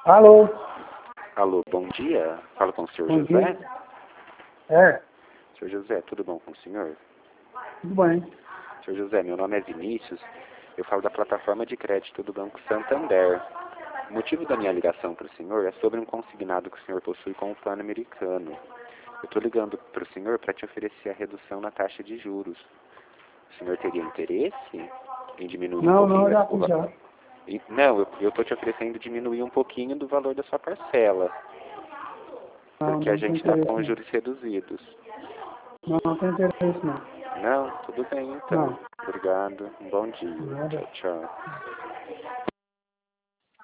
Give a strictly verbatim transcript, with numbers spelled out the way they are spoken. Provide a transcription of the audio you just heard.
Alô? Alô, bom dia. Falo com o senhor Bom José. dia. É, senhor José, tudo bom com o senhor? tudo bem. senhor José, meu nome é Vinícius. Eu falo da plataforma de crédito do Banco Santander. O motivo da minha ligação para o senhor é sobre um consignado que o senhor possui com o plano americano. Eu estou ligando para o senhor para te oferecer a redução na taxa de juros. O senhor teria interesse em diminuir Não, um pouquinho não, já esse fiz já. E- Não, eu estou te oferecendo diminuir um pouquinho do valor da sua parcela, Não, porque a não tem gente está interesse com os não. juros reduzidos. Não, não tem interesse não. Não? Tudo bem então. Não. Obrigado. Um bom dia. Nada. Tchau, tchau.